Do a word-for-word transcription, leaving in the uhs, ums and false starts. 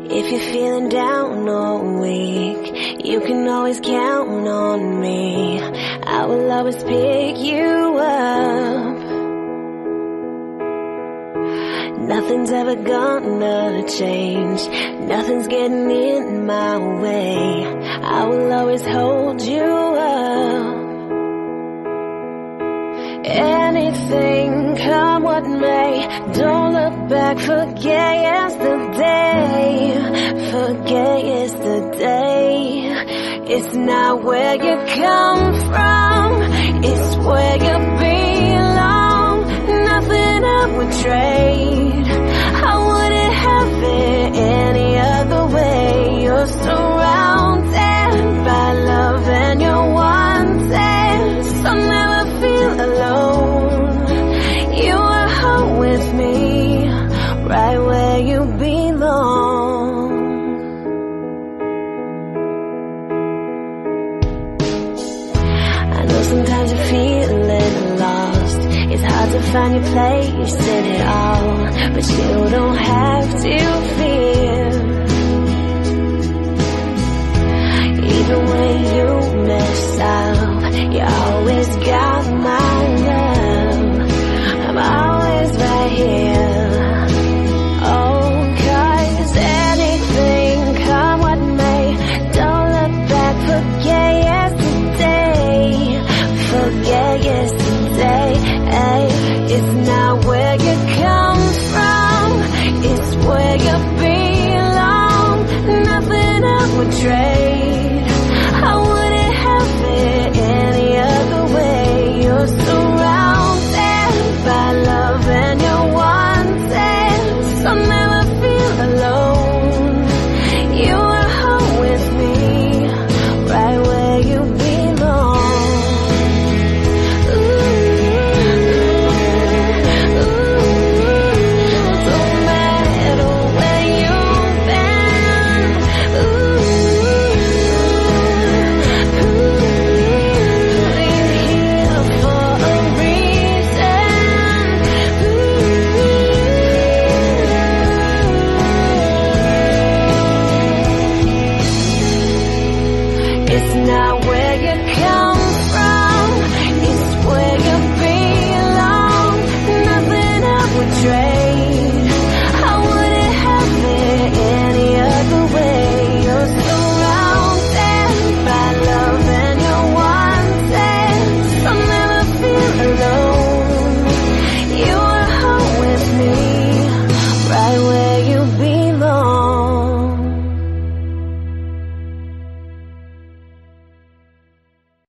If you're feeling down or weak, you can always count on me. I will always pick you up. Nothing's ever gonna change. Nothing's getting in my way. I will always hold you up. Anything, come what may, don't look back, forget yesterday. Forget yesterday. It's not where you come from, it's where you belong. Nothing I would trade, I wouldn't have it any other way. You're surrounded by love and you're wanted, so never feel alone. You are home with me, right where you belong. I know sometimes you're feeling lost, it's hard to find your place in it all, but you don't have to fear. Even when you mess up, you always got